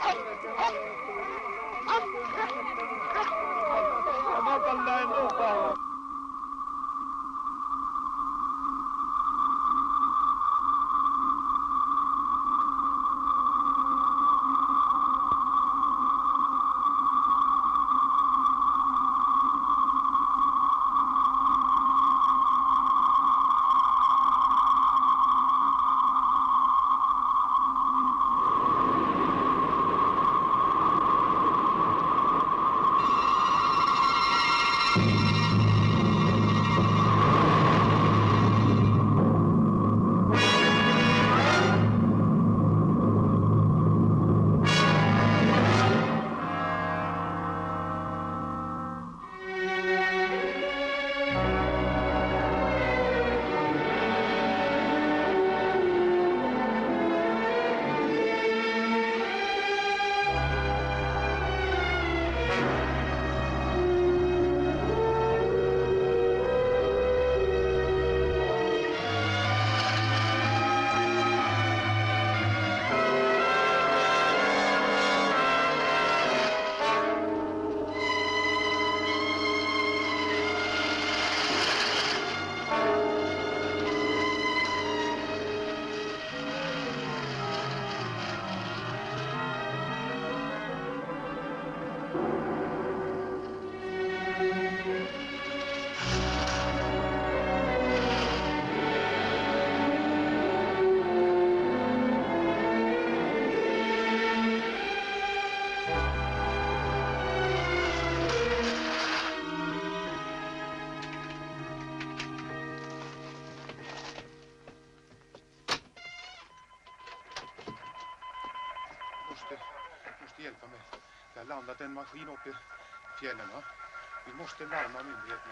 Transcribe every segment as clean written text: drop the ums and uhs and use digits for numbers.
måste hjälpa mig. Det har landat en maskin uppe i fjällen, va? Vi måste larma myndigheterna.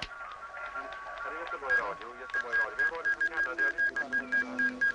Här är Göteborg Radio. Vem var det som kallade? Jag lyssnade.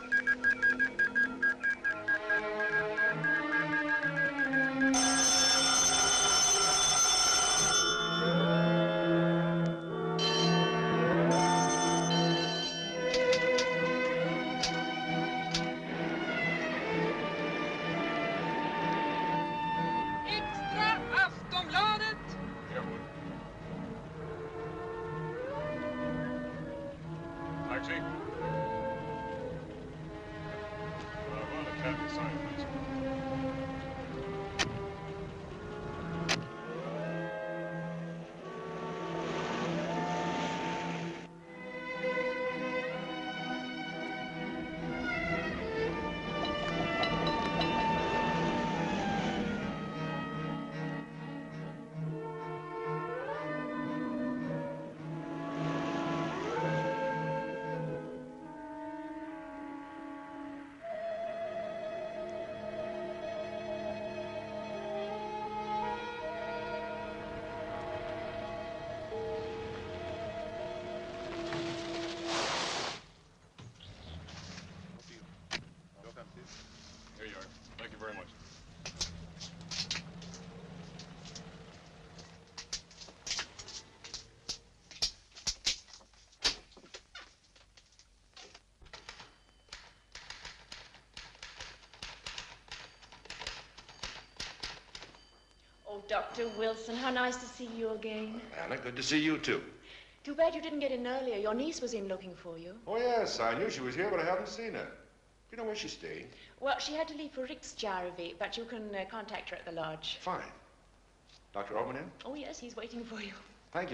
Oh, Dr. Wilson, how nice to see you again. Anna, good to see you too. Too bad you didn't get in earlier. Your niece was in looking for you. Oh, yes, I knew she was here, but I haven't seen her. Do you know where she's staying? Well, she had to leave for Riksjärvi, but you can contact her at the lodge. Fine. Dr. Orman in? Oh, yes, he's waiting for you. Thank you.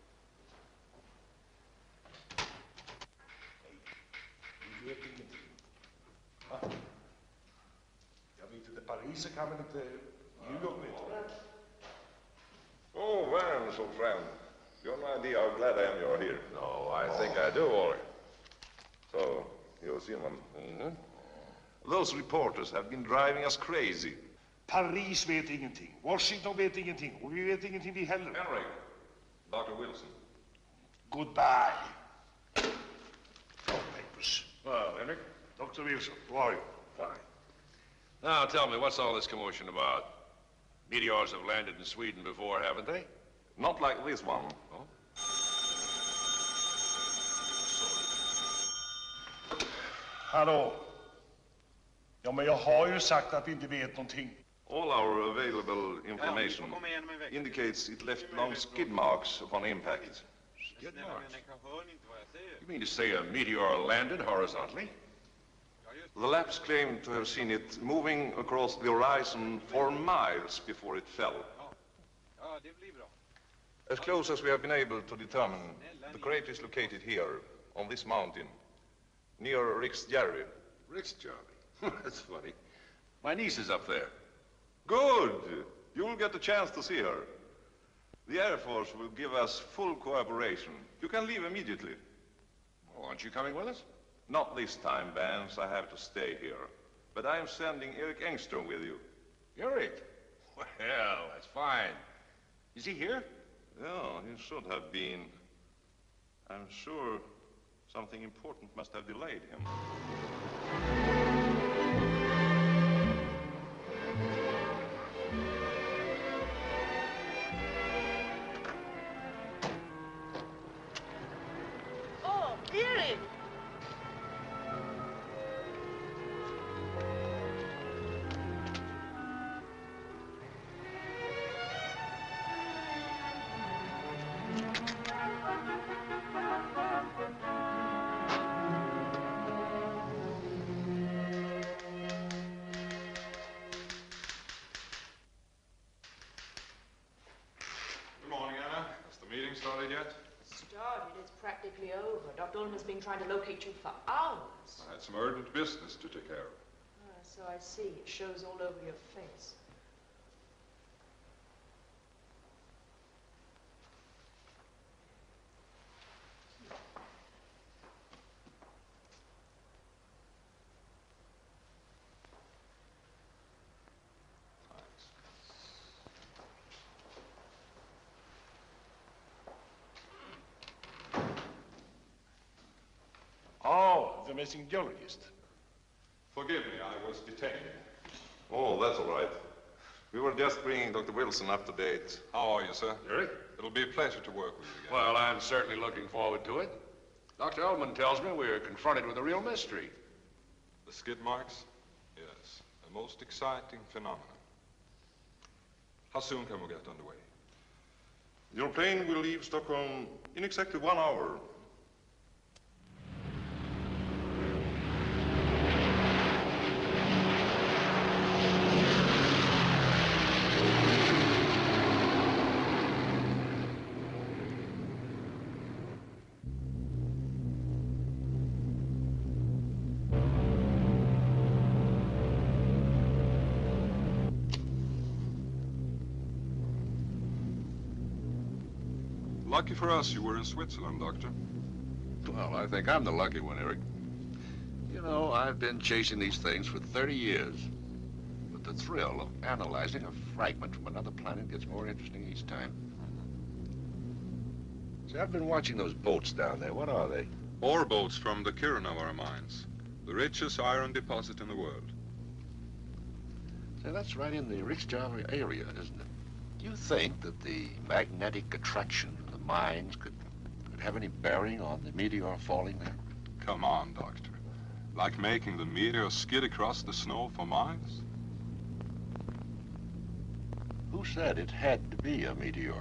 Du vet ingenting. Va? Jag vet inte, Paris kan man inte... New York, vet du. Oh, Vance, old friend. You have no idea how glad I am you're here. No, I think I do, Ollie. So, you've seen them. Mm-hmm. Those reporters have been driving us crazy. Paris vet ingenting. Washington vet ingenting. Och vi vet ingenting vi heller. Henry, Dr. Wilson. Goodbye. No papers. Well, Henry? Dr. Wilson, how are you? Fine. Now, tell me, what's all this commotion about? Meteors have landed in Sweden before, haven't they? Not like this one. Oh? Hallå? Ja, men jag har ju sagt att vi inte vet någonting. All our available information indicates it left long skid marks upon impact. Skid marks? You mean to say a meteor landed horizontally? The labs claim to have seen it moving across the horizon for miles before it fell. As close as we have been able to determine, the crater is located here, on this mountain, near Riksjärvi. Riksjärvi? That's funny. My niece is up there. Good. You'll get a chance to see her. The Air Force will give us full cooperation. You can leave immediately. Oh, aren't you coming with us? Not this time, Vance. I have to stay here. But I am sending Erik Engström with you. Erik? Well, that's fine. Is he here? Yeah, he should have been. I'm sure something important must have delayed him. Oh, Erik! Started yet? Started. It's practically over. Dr. Ullman's been trying to locate you for hours. I had some urgent business to take care of. So I see. It shows all over your face. Oh, the missing geologist. Forgive me, I was detained. Oh, that's all right. We were just bringing Dr. Wilson up to date. How are you, sir? Erik? It'll be a pleasure to work with you again. Well, I'm certainly looking forward to it. Dr. Ullman tells me we're confronted with a real mystery. The skid marks? Yes, a most exciting phenomenon. How soon can we get underway? Your plane will leave Stockholm in exactly 1 hour. Lucky for us, you were in Switzerland, Doctor. Well, I think I'm the lucky one, Erik. You know, I've been chasing these things for 30 years. But the thrill of analyzing a fragment from another planet gets more interesting each time. See, I've been watching those boats down there. What are they? Ore boats from the Kirunavaara mines, the richest iron deposit in the world. See, that's right in the Riksjärvi area, isn't it? Do you think that the magnetic attraction of the mines could have any bearing on the meteor falling there? Come on, Doctor. Like making the meteor skid across the snow for miles? Who said it had to be a meteor?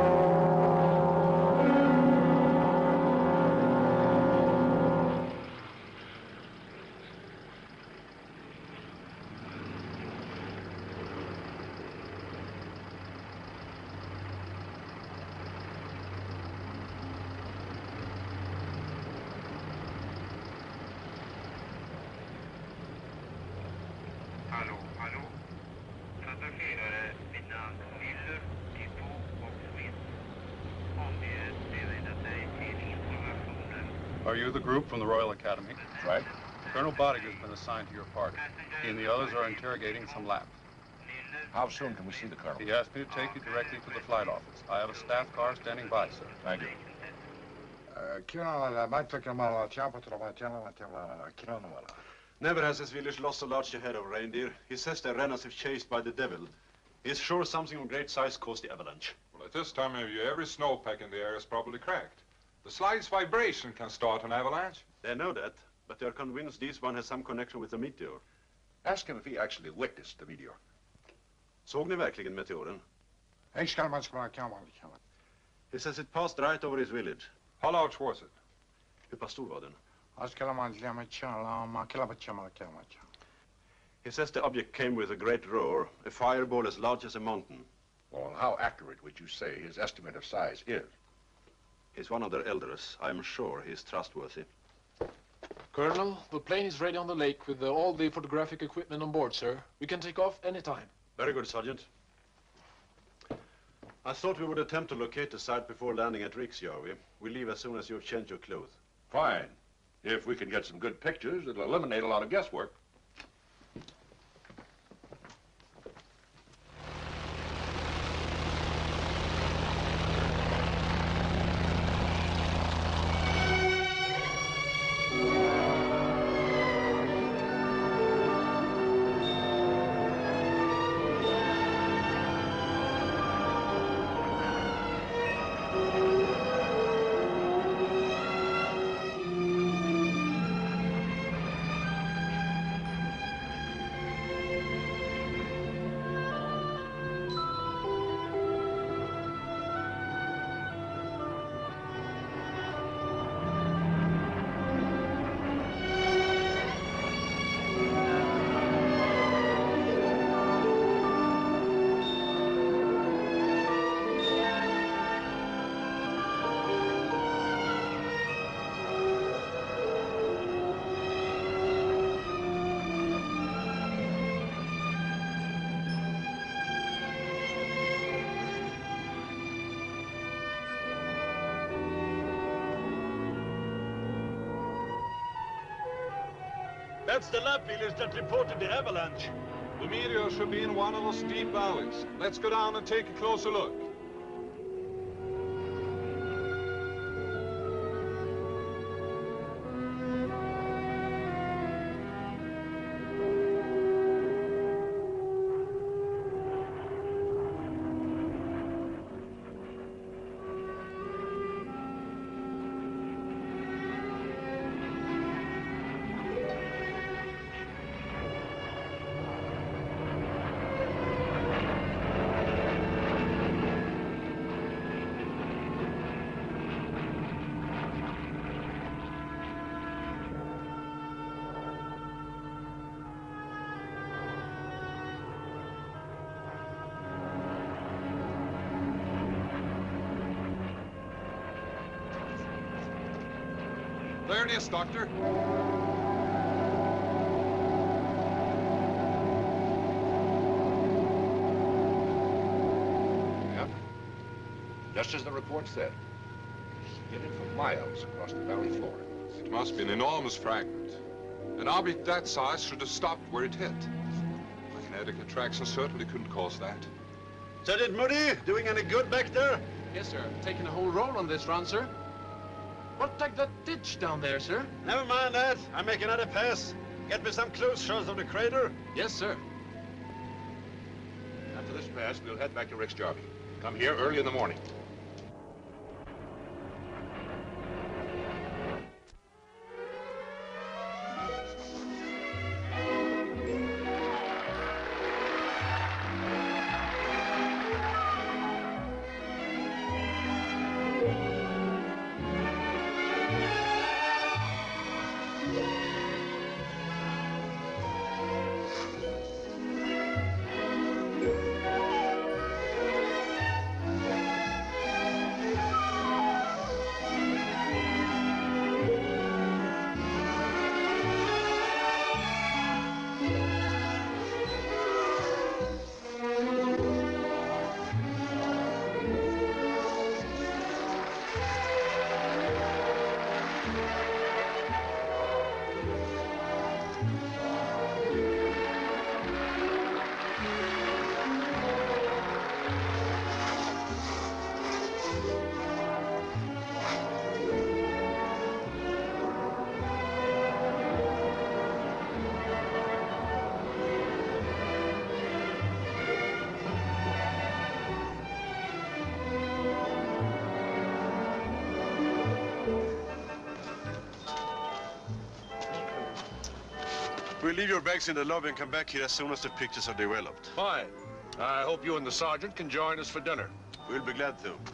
Hallå, hallå. Passagerare vid namn Müller, Depot och Smith. Ombeds bevända sig till informationen. Are you the group from the Royal Academy? Right. Colonel Bodig has been assigned to your party. He and the others are interrogating some labs. How soon can we see the colonel? He asked me to take you directly to the flight office. I have a staff car standing by, sir. Thank you. Never has this village lost so large a herd of reindeer. He says they ran as if chased by the devil. He's sure something of great size caused the avalanche. Well, at this time of year, every snowpack in the area is probably cracked. The slightest vibration can start an avalanche. They know that, but they're convinced this one has some connection with the meteor. Ask him if he actually witnessed the meteor. Såg ni verkligen meteoren? Jag ska man ska kammaren. He says it passed right over his village. How large was it? Hur pass stor var den? Jag ska man lämna chala man kallar kammaren. He says the object came with a great roar, a fireball as large as a mountain. Well, how accurate would you say his estimate of size is? He's one of their elders. I'm sure he's trustworthy. Colonel, the plane is ready on the lake with all the photographic equipment on board, sir. We can take off any time. Very good, Sergeant. I thought we would attempt to locate the site before landing at Riksjärvi. We leave as soon as you've changed your clothes. Fine. If we can get some good pictures, it'll eliminate a lot of guesswork. That's the lab feelers that reported the avalanche. The meteor should be in one of those deep valleys. Let's go down and take a closer look. There it is, Doctor. Yep. Just as the report said. Hit it for miles across the valley floor. It must be an enormous fragment. An object that size should have stopped where it hit. Magnetic attraction certainly couldn't cause that. Sergeant Moody, doing any good back there? Yes, sir. Taking a whole roll on this run, sir. What like that ditch down there, sir? Never mind that. I make another pass. Get me some close shots of the crater. Yes, sir. After this pass, we'll head back to Riksjärvi. Come here early in the morning. We'll leave your bags in the lobby and come back here as soon as the pictures are developed. Fine. I hope you and the sergeant can join us for dinner. We'll be glad to.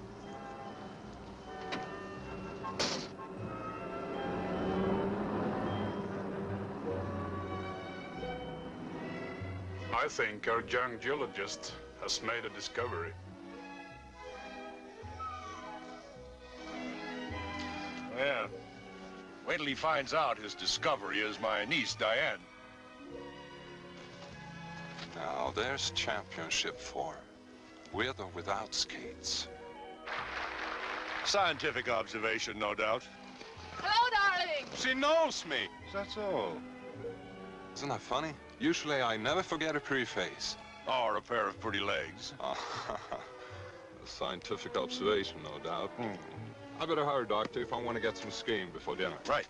I think our young geologist has made a discovery. Yeah. Wait till he finds out his discovery is my niece, Diane. Now, there's championship form, with or without skates. Scientific observation, no doubt. Hello, darling. She knows me. That's all. Isn't that funny? Usually I never forget a pretty face. Or a pair of pretty legs. A scientific observation, no doubt. I better hurry, Doctor, if I want to get some skiing before dinner. Right.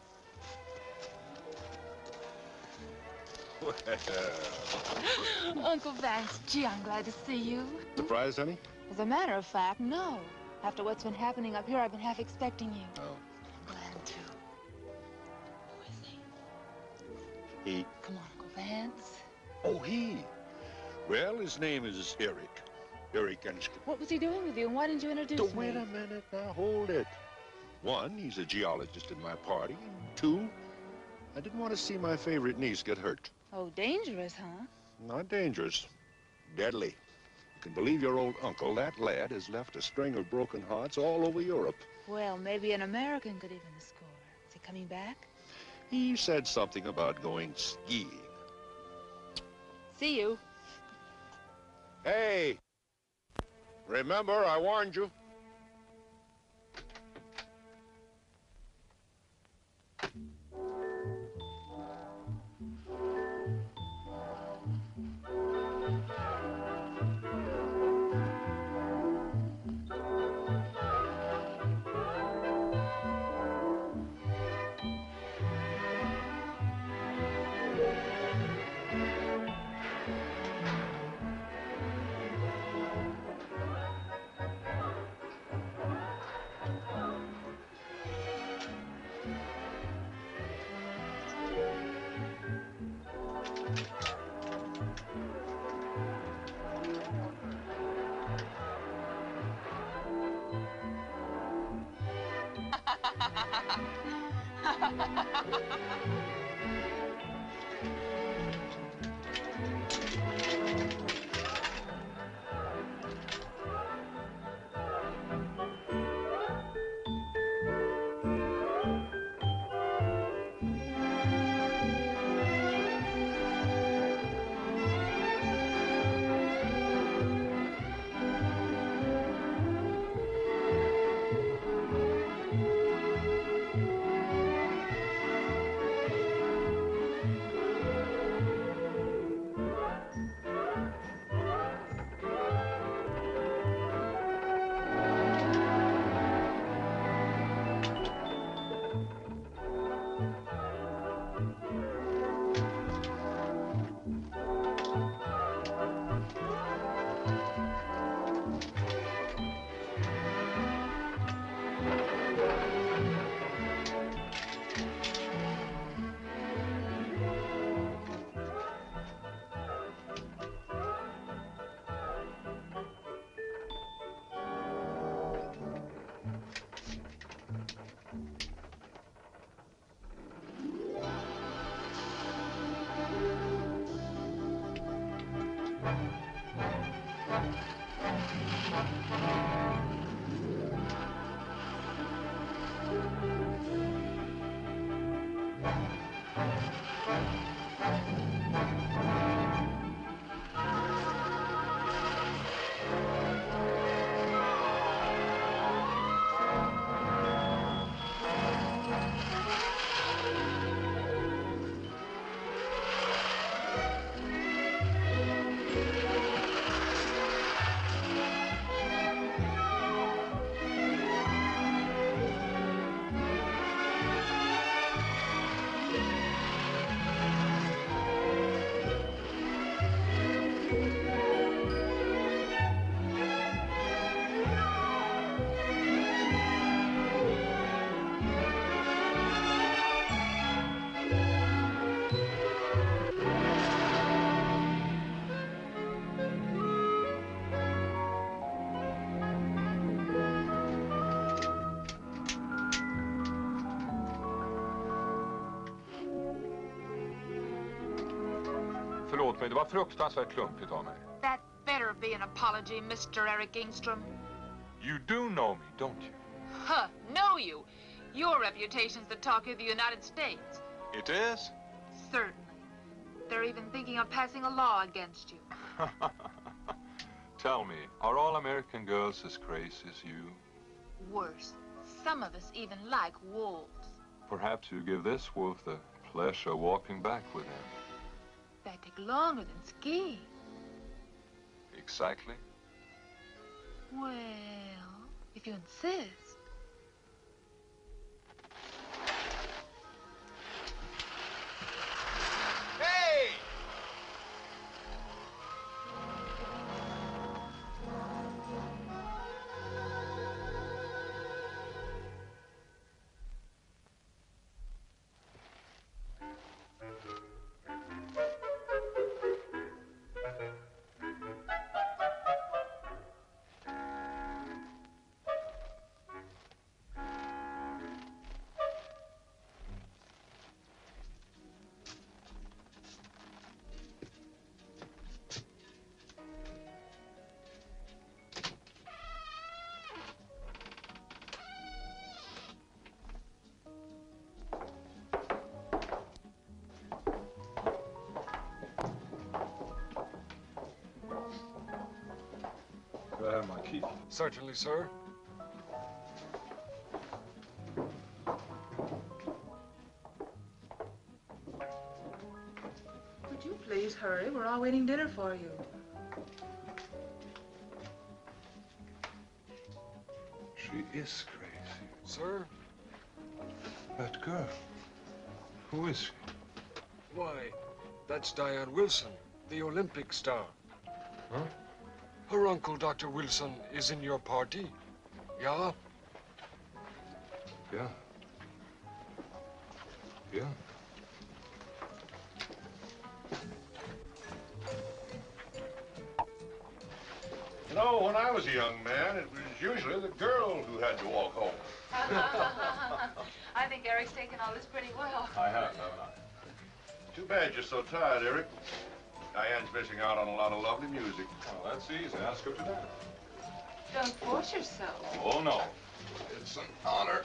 Uncle Vance, gee, I'm glad to see you. Surprised, honey? As a matter of fact, no. After what's been happening up here, I've been half expecting you. Oh. Glad to. Who is he? He. Come on, Uncle Vance. Oh, he. Well, his name is Eric. Eric Enske. What was he doing with you, and why didn't you introduce me? Wait a minute now, hold it. One, he's a geologist in my party. And two, I didn't want to see my favorite niece get hurt. Oh, dangerous, huh? Not dangerous. Deadly. You can believe your old uncle, that lad has left a string of broken hearts all over Europe. Well, maybe an American could even score. Is he coming back? He said something about going skiing. See you. Hey! Remember, I warned you. Förlåt mig, det var fruktansvärt klumpigt av mig. That better be an apology, Mr. Eric Ingstrom. You do know me, don't you? Huh, know you? Your reputation's the talk of the United States. It is? Certainly. They're even thinking of passing a law against you. Tell me, are all American girls as crazy as you? Worse. Some of us even like wolves. Perhaps you give this wolf the pleasure of walking back with him. That take longer than skiing. Exactly. Well, if you insist. Hey! Could I have my key? Certainly, sir. Would you please hurry? We're all waiting dinner for you. She is crazy. Sir? That girl. Who is she? Why, that's Diane Wilson, the Olympic star. Huh? Her uncle, Dr. Wilson, is in your party. Yeah? Yeah. Yeah. You know, when I was a young man, it was usually the girl who had to walk home. I think Eric's taken all this pretty well. I have, haven't I? Too bad you're so tired, Eric. Diane's missing out on a lot of lovely music. Oh, that's easy. Ask her to dinner. Don't force yourself. Oh, no. It's an honor.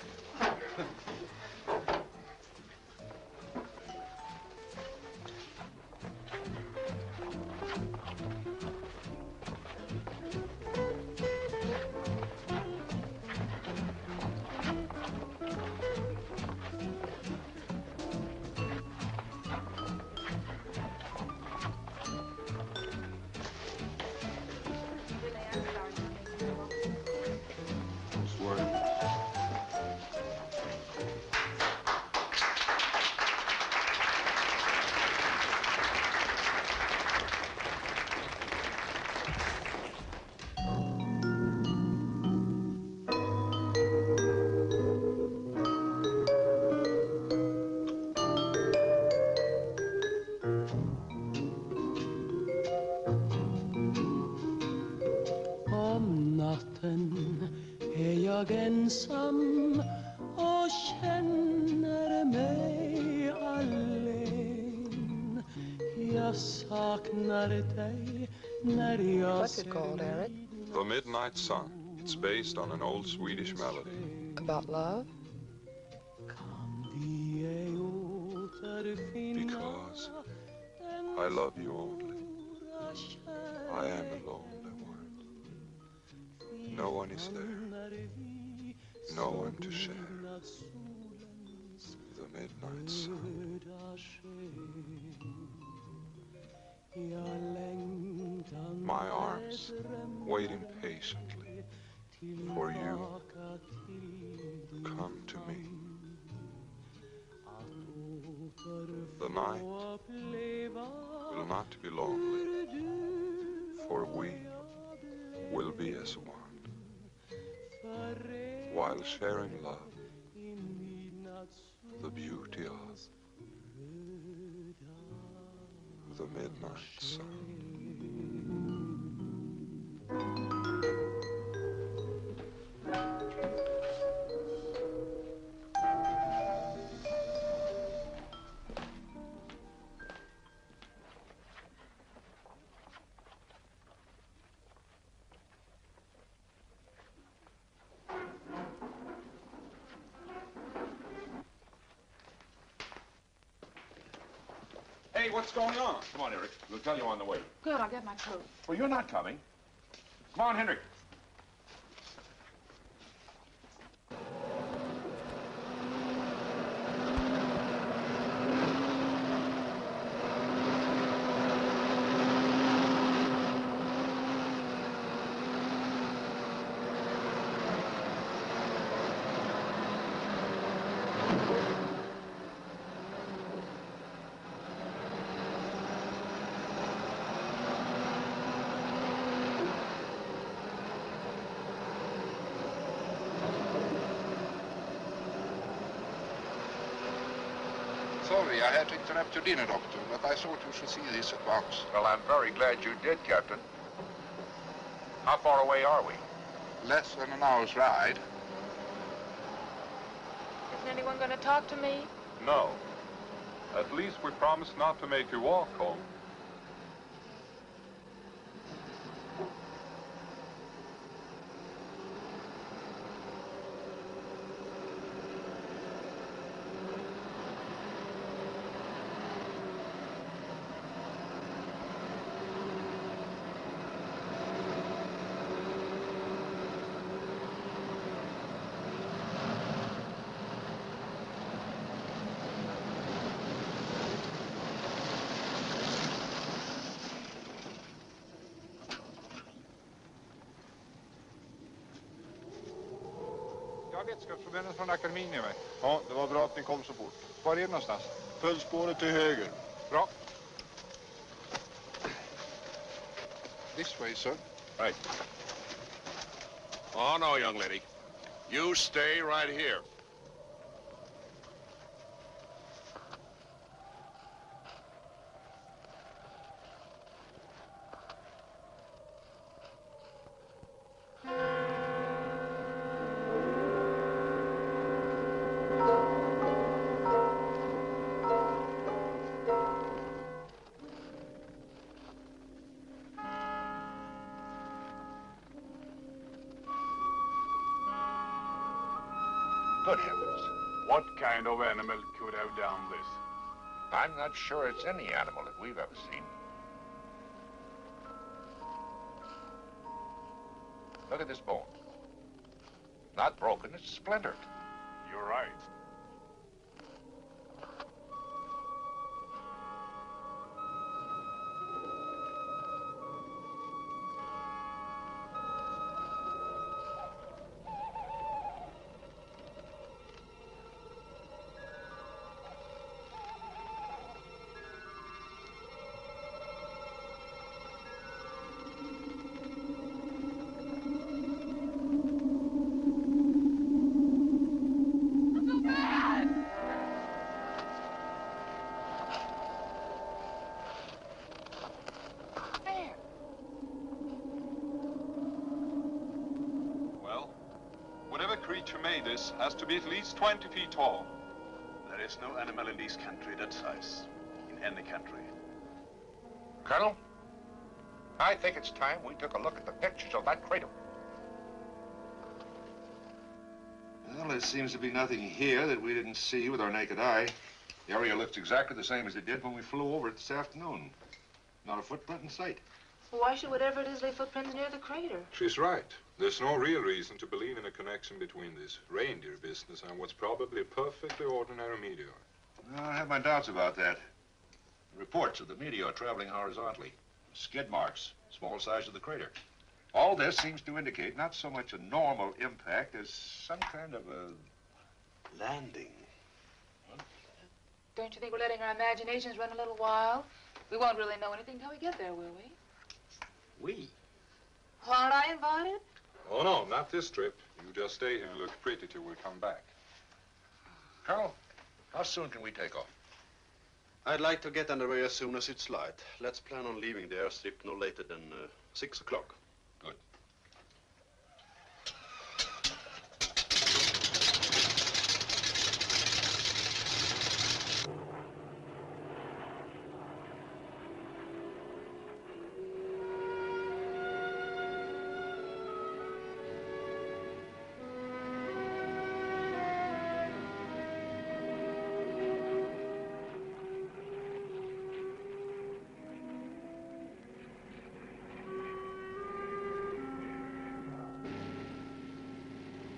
jag ensam och känner mig allen. Jag saknar dig när jag What's it called, Eric? The Midnight Sun. It's based on an old Swedish melody. About love? Because I love you only. I am a lonely one. No one is there. No one to share the midnight sun. My arms waiting patiently for you. Come to me. The night will not be lonely, for we will be as one, while sharing love, the beauty of the midnight sun. Hey, what's going on? Come on, Eric. We'll tell you on the way. Good, I'll get my coat. Well, you're not coming. Come on, Henrik. Sorry, I had to interrupt your dinner, Doctor, but I thought you should see this at once. Well, I'm very glad you did, Captain. How far away are we? Less than an hour's ride. Isn't anyone going to talk to me? No. At least we promise not to make you walk home. Jag har vetskapsförbundet från akademin med mig. Ja, det var bra att ni kom så fort. Var är det någonstans? Följ spåret till höger. Bra. This way, sir. Right. Oh, no, young lady. You stay right here. Good heavens. What kind of animal could have done this? I'm not sure it's any animal that we've ever seen. Look at this bone. Not broken, it's splintered. You're right. Whatever creature made this has to be at least 20 feet tall. There is no animal in this country that size. In any country. Colonel, I think it's time we took a look at the pictures of that crater. Well, there seems to be nothing here that we didn't see with our naked eye. The area looks exactly the same as it did when we flew over it this afternoon. Not a footprint in sight. Why should whatever it is leave footprints near the crater? She's right. There's no real reason to believe in a connection between this reindeer business and what's probably a perfectly ordinary meteor. Well, I have my doubts about that. Reports of the meteor traveling horizontally. Skid marks, small size of the crater. All this seems to indicate not so much a normal impact as some kind of a landing. Don't you think we're letting our imaginations run a little wild? We won't really know anything till we get there, will we? We? Well, aren't I invited? Oh, no, not this trip. You just stay here and look pretty till we come back. Colonel, how soon can we take off? I'd like to get underway as soon as it's light. Let's plan on leaving the airstrip no later than 6 o'clock. Good.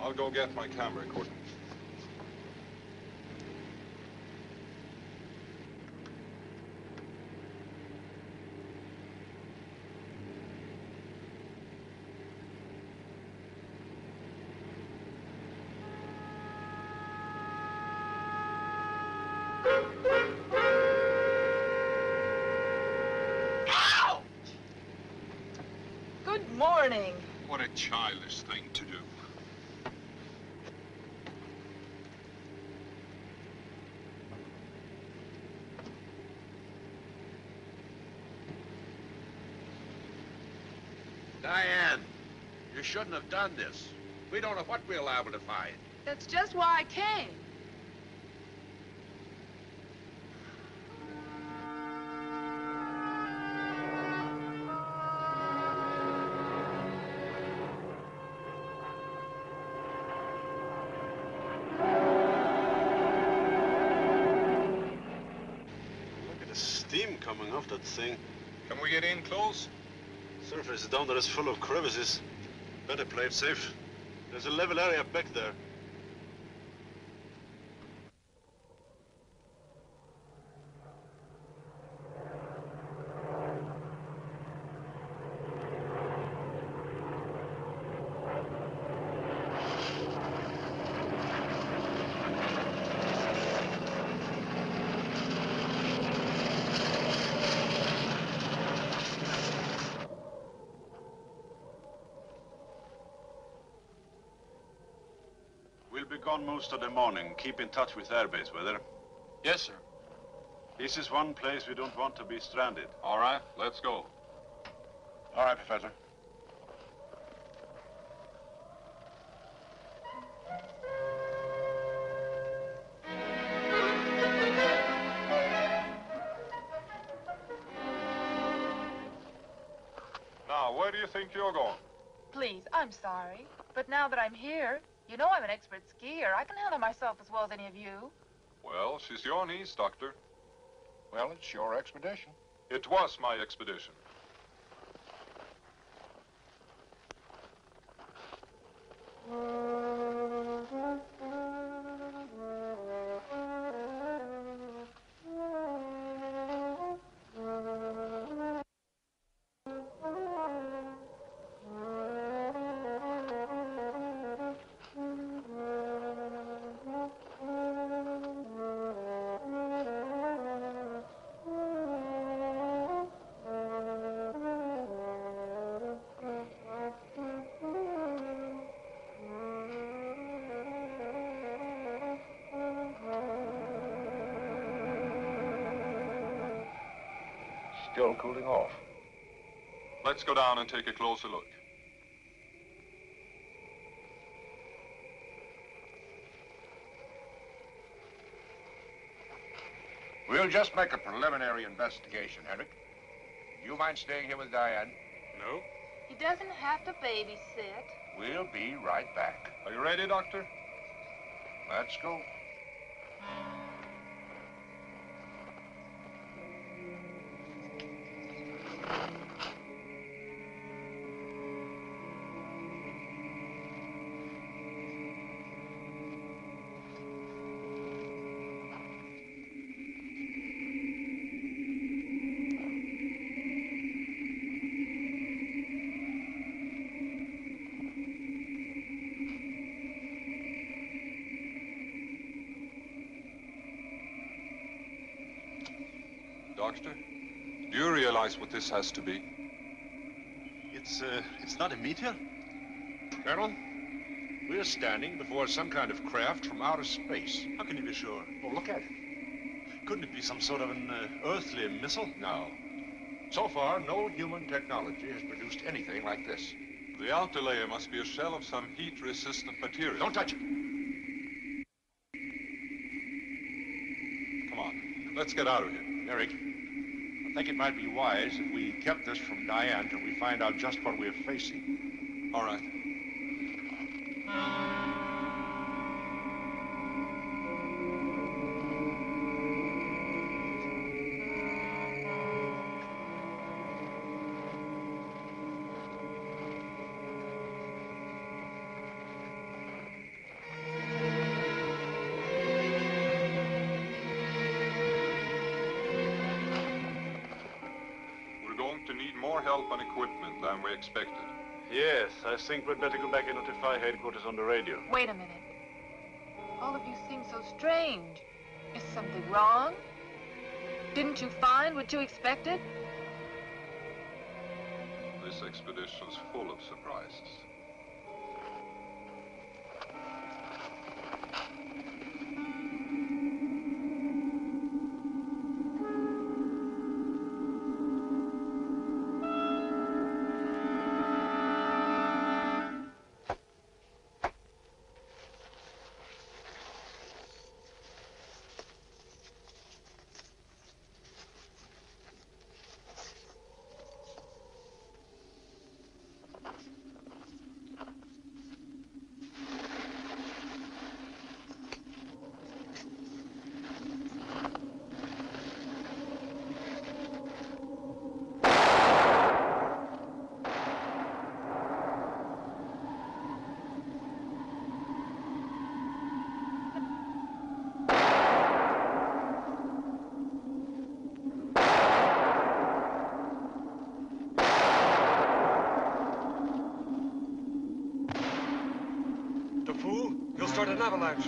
I'll go get my camera recorder. Good morning. What a childish thing to do. Diane, you shouldn't have done this. We don't know what we're liable to find. That's just why I came. Look at the steam coming off that thing. Can we get in close? Surface down there is full of crevices. Better play it safe. There's a level area back there. We'll be gone most of the morning. Keep in touch with Airbase, Weather. Yes, sir. This is one place we don't want to be stranded. All right, let's go. All right, Professor. Now, where do you think you're going? Please, I'm sorry. But now that I'm here, you know I'm an expert skier. I can handle myself as well as any of you. Well, she's your niece, Doctor. Well, it's your expedition. It was my expedition. Still cooling off. Let's go down and take a closer look. We'll just make a preliminary investigation, Henrik. Do you mind staying here with Diane? No. He doesn't have to babysit. We'll be right back. Are you ready, Doctor? Let's go. Doctor, do you realize what this has to be? It's not a meteor. Colonel, we're standing before some kind of craft from outer space. How can you be sure? Oh, look at it. Couldn't it be some sort of an earthly missile? No. So far, no human technology has produced anything like this. The outer layer must be a shell of some heat-resistant material. Don't touch it. Come on, let's get out of here. Eric, I think it might be wise if we kept this from Diane till we find out just what we're facing. All right. help and equipment than we expected. Yes, I think we'd better go back and notify headquarters on the radio. Wait a minute. All of you seem so strange. Is something wrong? Didn't you find what you expected? This expedition's full of surprises. You'll start an avalanche.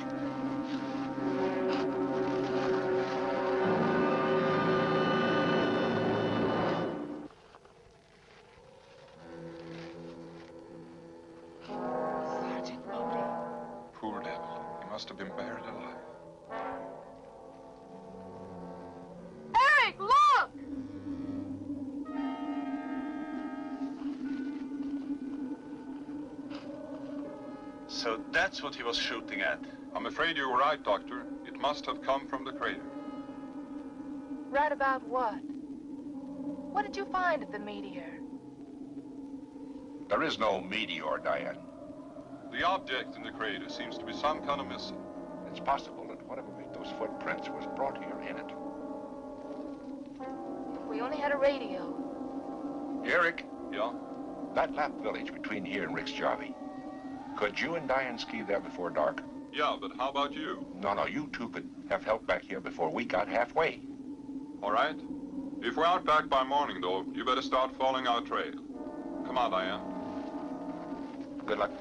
Sergeant Bodie. Poor devil. He must have been buried alive. Eric, look! So that's what he was shooting at. I'm afraid you were right, Doctor. It must have come from the crater. Right about what? What did you find at the meteor? There is no meteor, Diane. The object in the crater seems to be some kind of missile. It's possible that whatever made those footprints was brought here in it. If we only had a radio. Eric? Yeah? That lap village between here and Rick's Jarvie. Could you and Diane ski there before dark? Yeah, but how about you? No, you two could have help back here before we got halfway. All right. If we aren't back by morning, though, you better start following our trail. Come on, Diane. Good luck.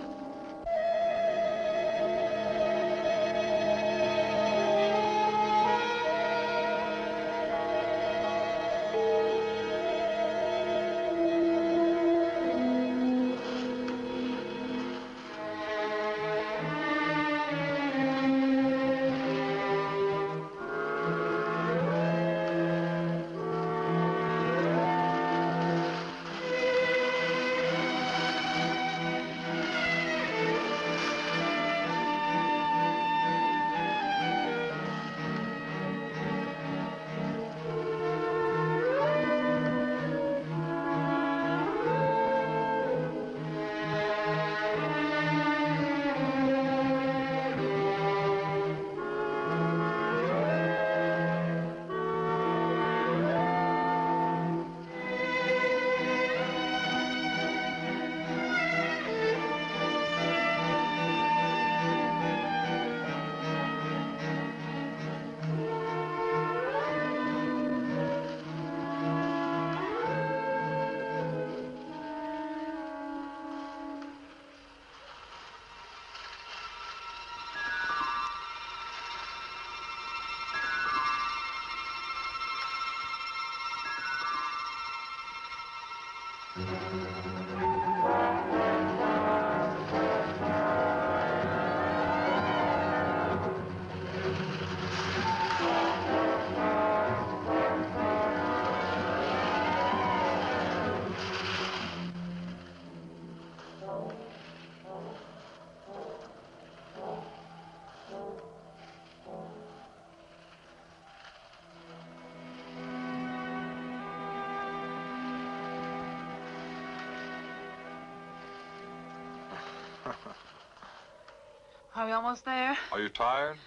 Are we almost there? Are you tired?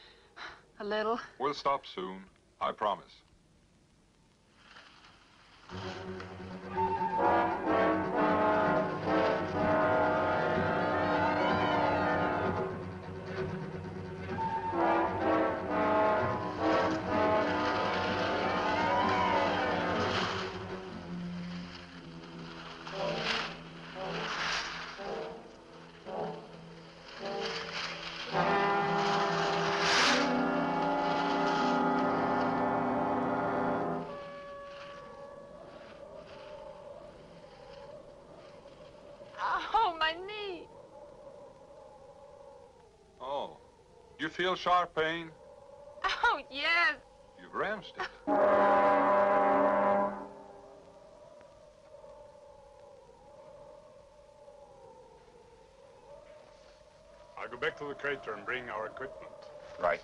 A little. We'll stop soon. I promise. feel sharp pain? Oh, yes. You've wrenched it. I'll go back to the crater and bring our equipment. Right.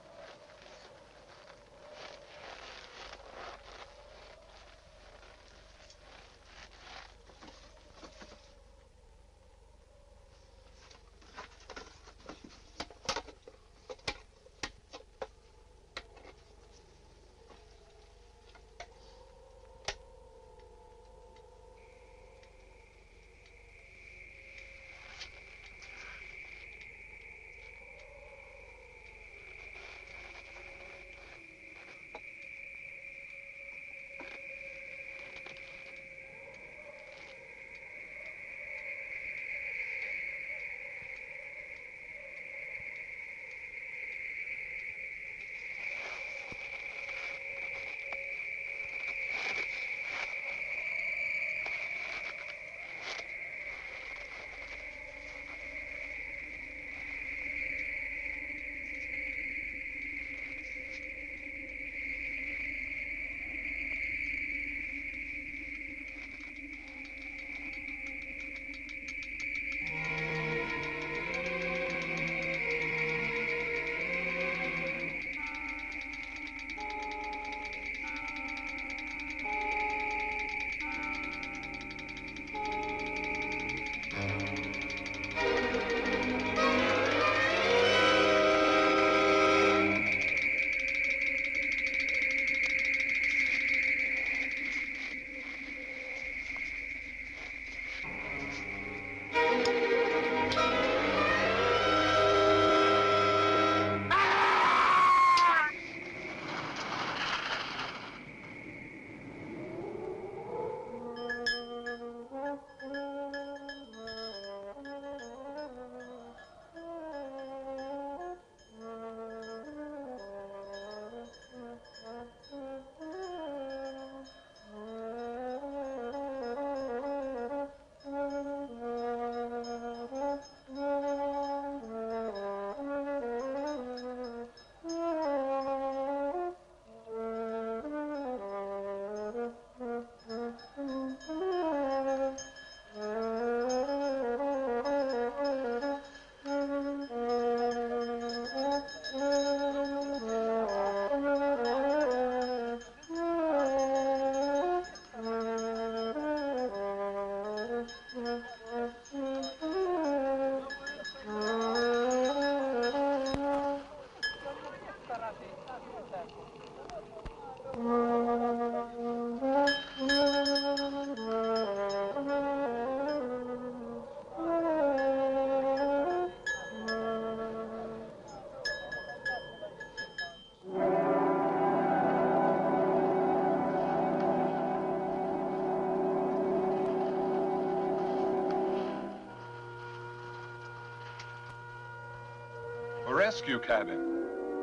A rescue cabin.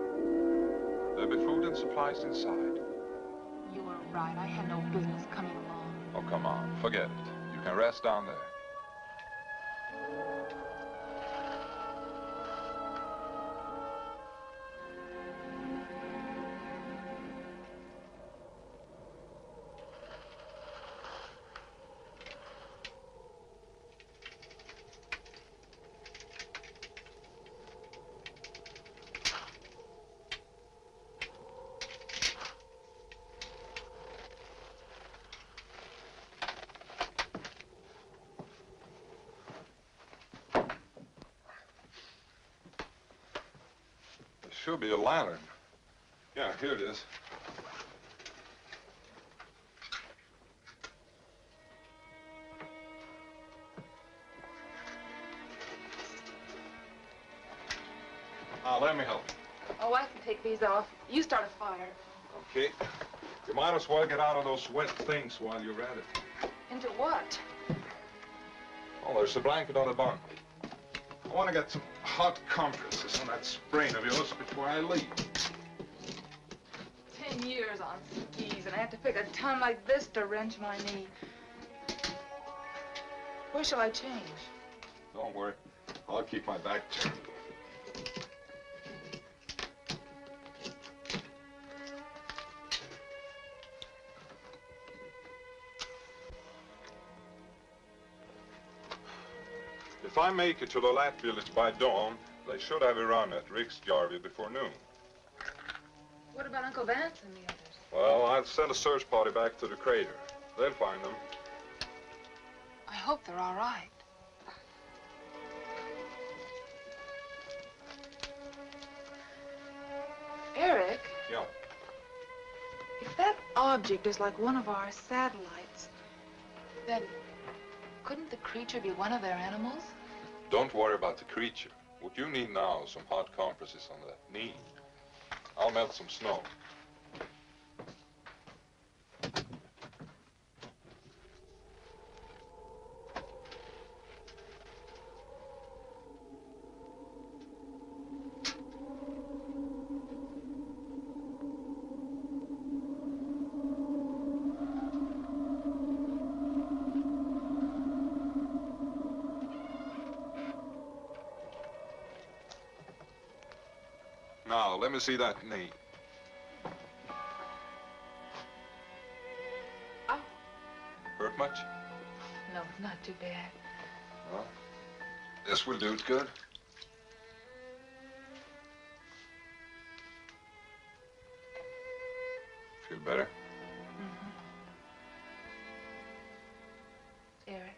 There'll be food and supplies inside. You were right. I had no business coming along. Oh, come on. Forget it. You can rest down there. Should be a lantern. Yeah, here it is. Let me help. Oh, I can take these off. You start a fire. Okay. You might as well get out of those wet things while you're at it. Into what? Oh, there's a blanket on the bunk. I want to get some hot compresses on that sprain of yours before I leave. 10 years on skis, and I have to pick a ton like this to wrench my knee. Where shall I change? Don't worry. I'll keep my back turned. If I make it to the Lat village by dawn, they should have a run at Rick's Jarvie before noon. What about Uncle Vance and the others? Well, I'll send a search party back to the crater. They'll find them. I hope they're all right. Eric? Yeah. If that object is like one of our satellites, then couldn't the creature be one of their animals? Don't worry about the creature. What you need now is some hot compresses on that knee. I'll melt some snow. Now, let me see that knee. Oh. Hurt much? No, not too bad. Well, this will do it good. Feel better? Mm-hmm. Eric?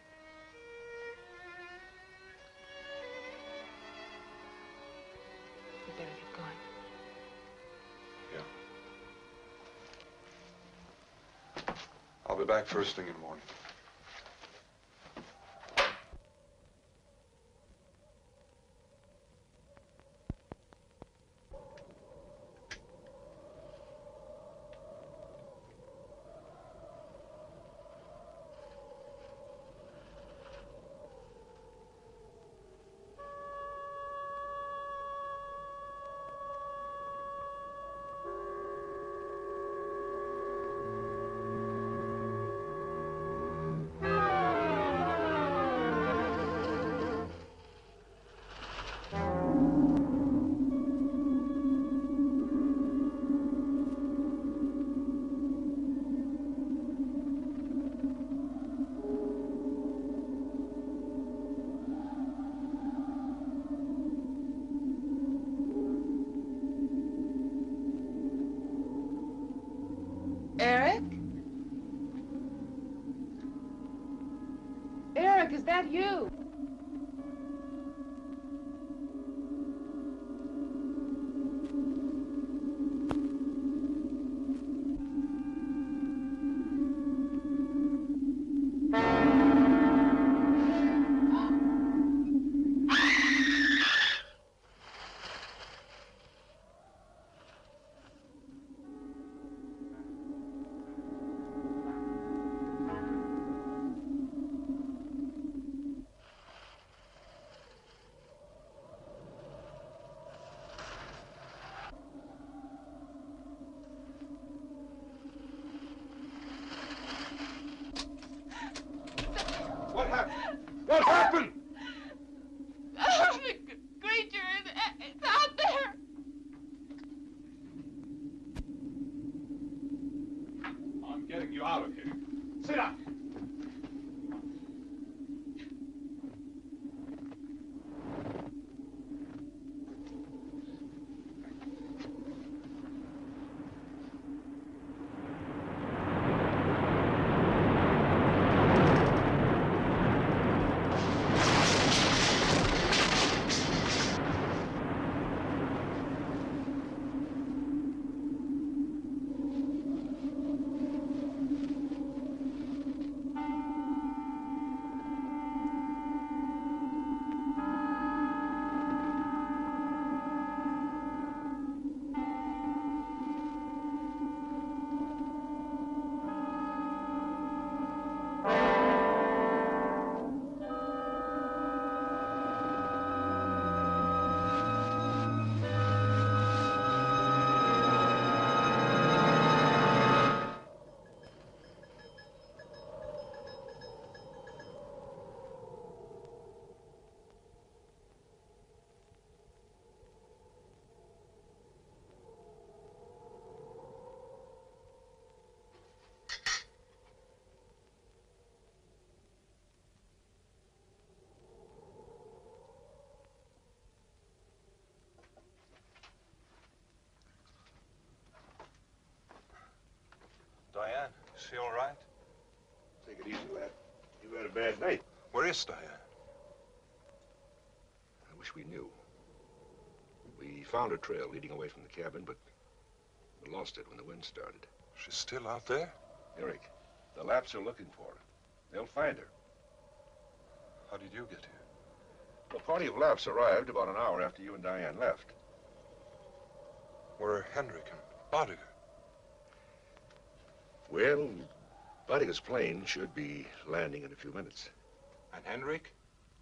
You better get going. Yeah. I'll be back first thing in the morning. Eric? Eric, is that you? What happened? The creature is out there. I'm getting you out of here. Sit down. Is she all right? Take it easy, lad. You had a bad night. Where is Diane? I wish we knew. We found her trail leading away from the cabin, but we lost it when the wind started. She's still out there? Eric, the Laps are looking for her. They'll find her. How did you get here? A party of Laps arrived about an hour after you and Diane left. Where are Henrik and Bodiger? Well, Bodiger's plane should be landing in a few minutes. And Henrik?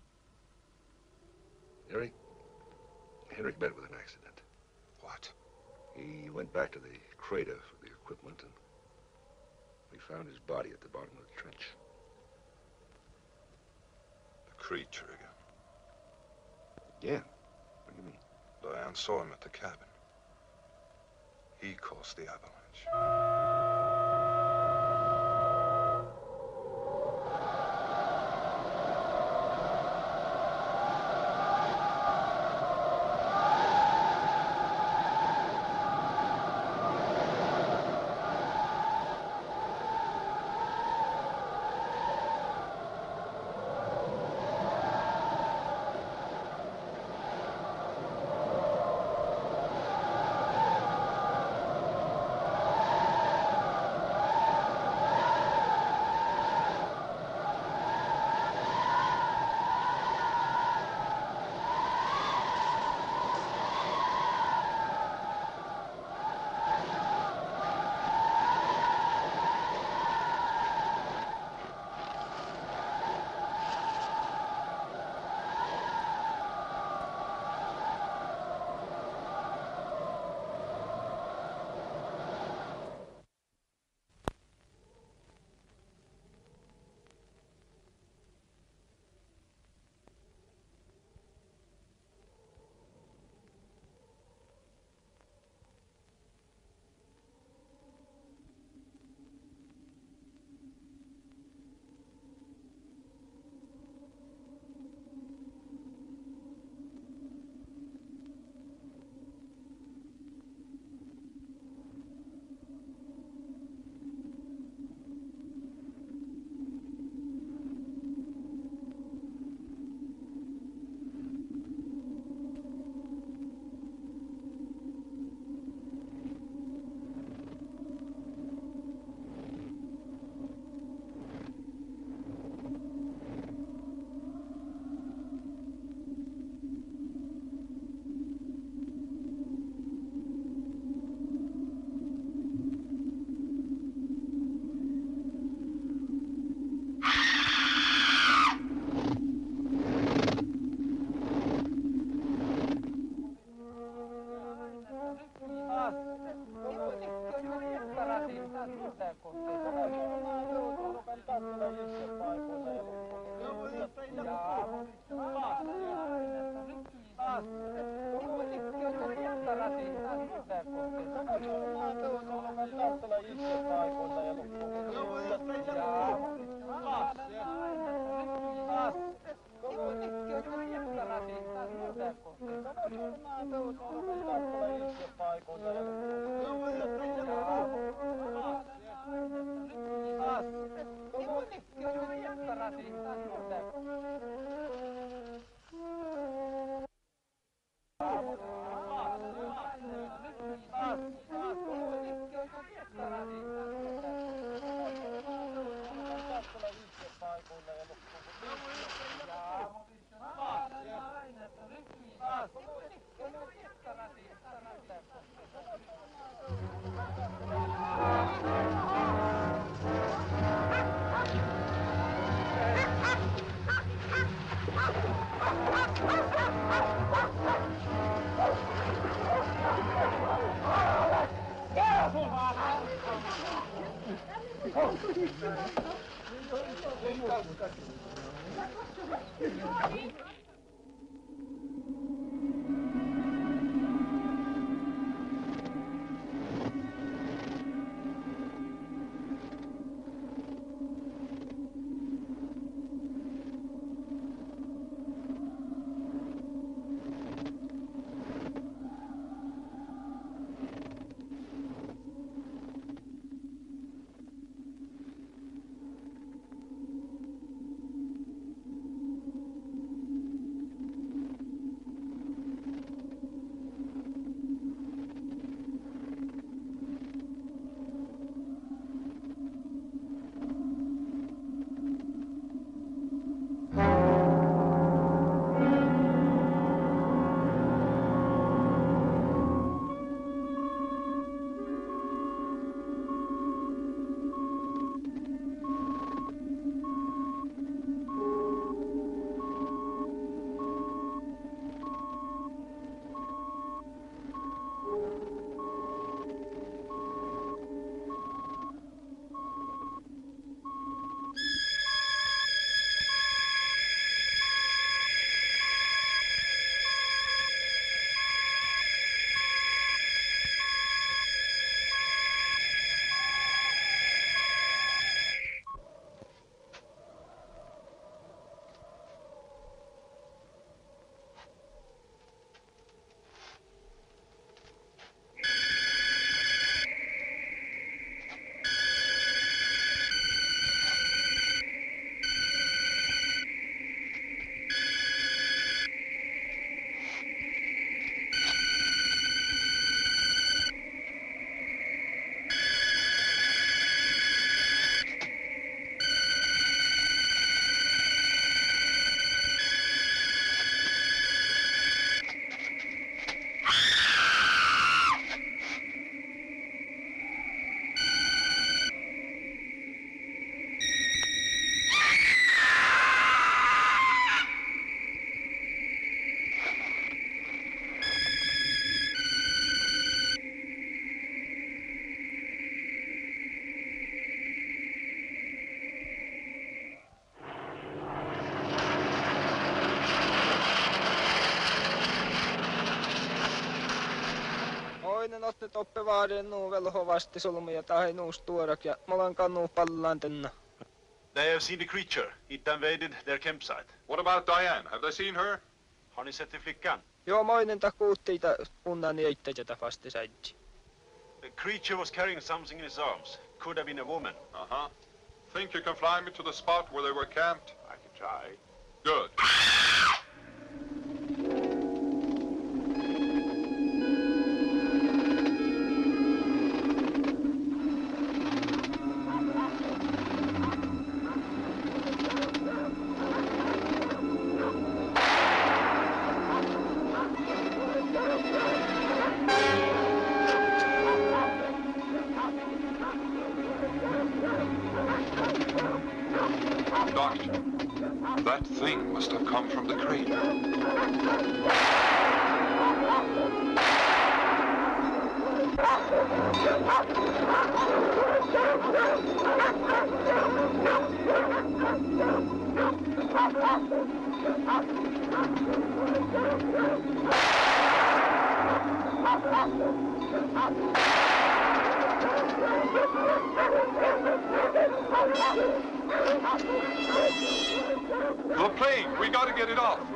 Eric, Henrik met with an accident. What? He went back to the crater for the equipment, and we found his body at the bottom of the trench. The creature again? Yeah. What do you mean? Diane saw him at the cabin. He caused the avalanche. se toppe vaadin nuu velhovasti solmuja tai nuus tuorak ja molan kannu pallaan tänne. They have seen the creature. It invaded their campsite. What about Diane? Have they seen her? Har ni sett flickan? Joo, moinen takuuttiita punnan jäittäjätä vasti säidji. The creature was carrying something in his arms. Could have been a woman. Uh-huh. Think you can fly me to the spot where they were camped? I can try. Good. Doctor, that thing must have come from the crater. The plane! We gotta get it off!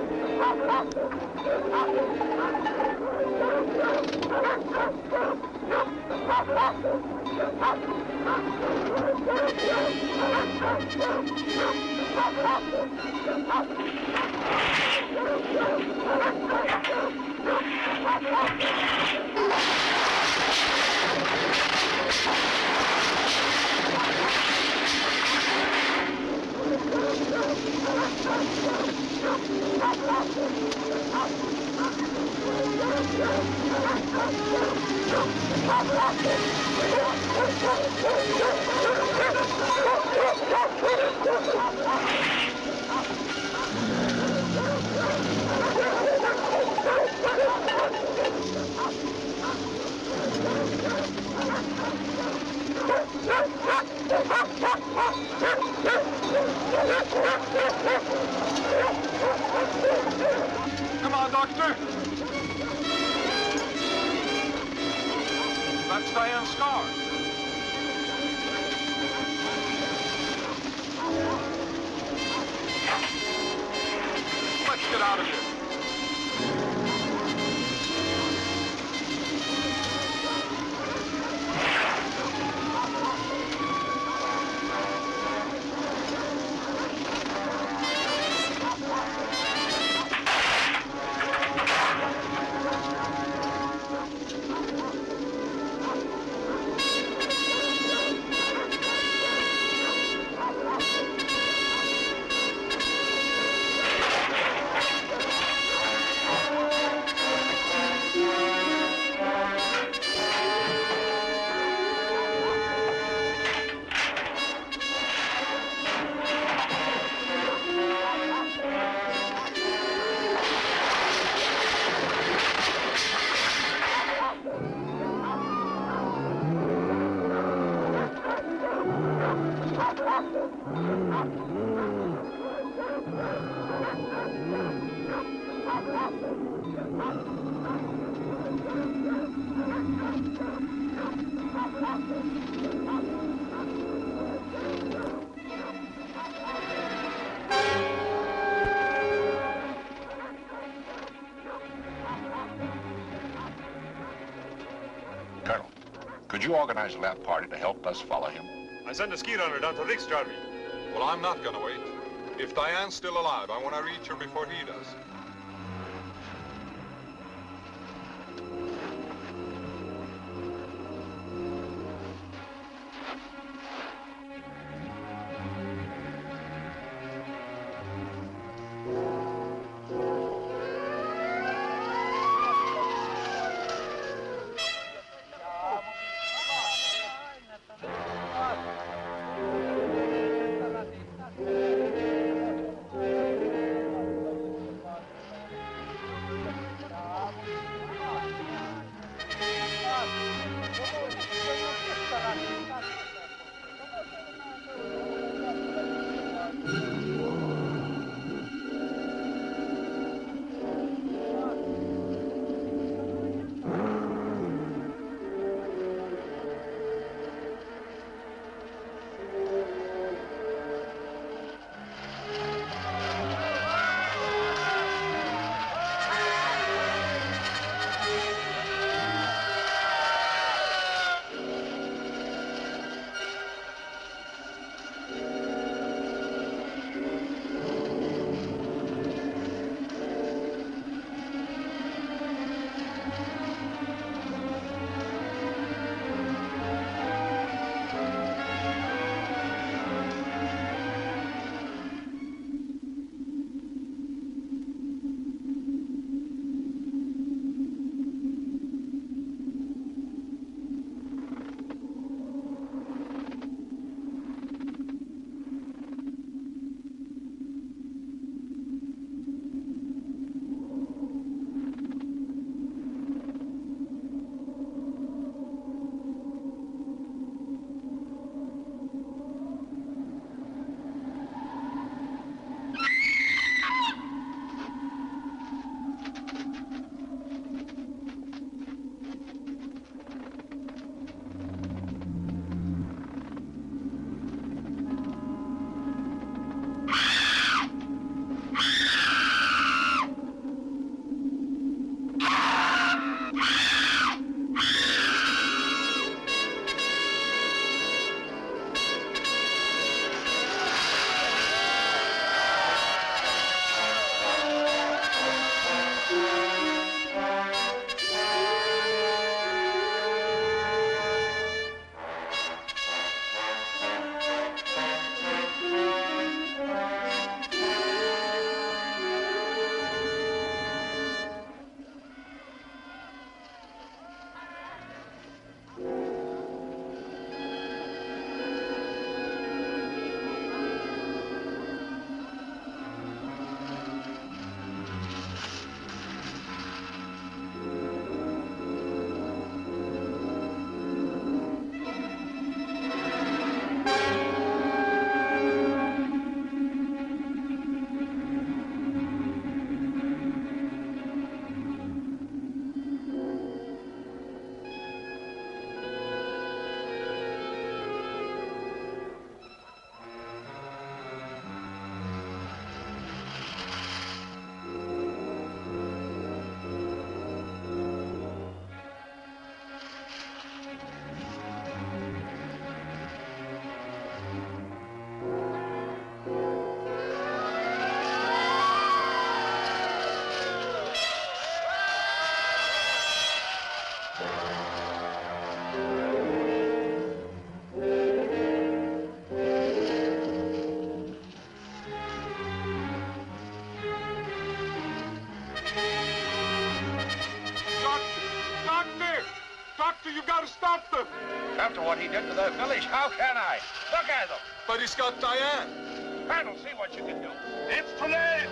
Come on, Doctor! That's Diane's scar. Let's get out of here. Colonel, could you organize a lab party to help us follow him? I sent a ski runner down to Riksjarvi. Well, I'm not gonna wait. If Diane's still alive, I want to reach her before he does. the village. How can I? Look at them. But he's got Diane. Colonel, see what you can do. It's too late.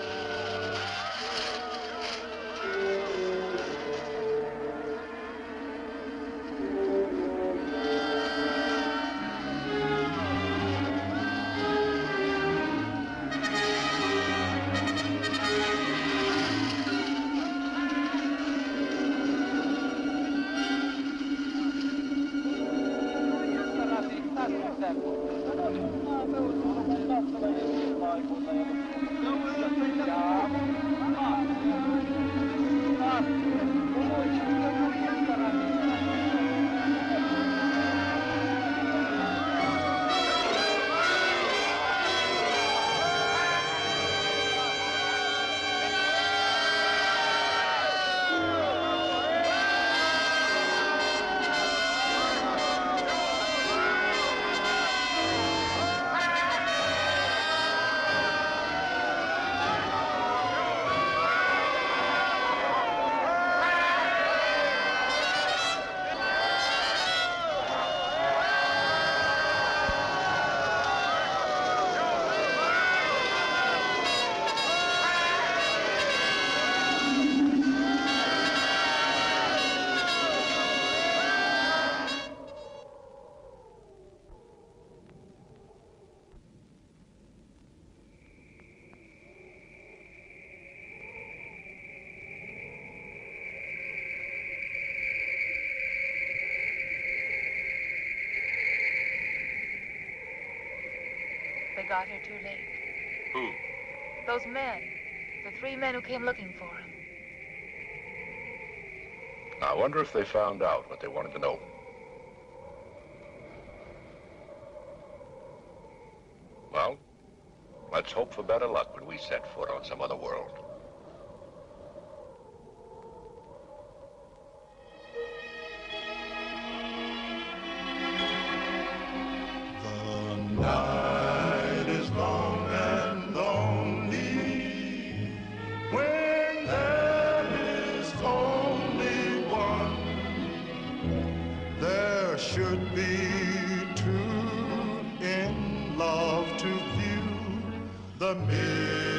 They got here too late. Who? Those men. The 3 men who came looking for him. I wonder if they found out what they wanted to know. Well, let's hope for better luck when we set foot on some other world. The night is long and lonely when there is only one. There should be 2 in love to view the mirror.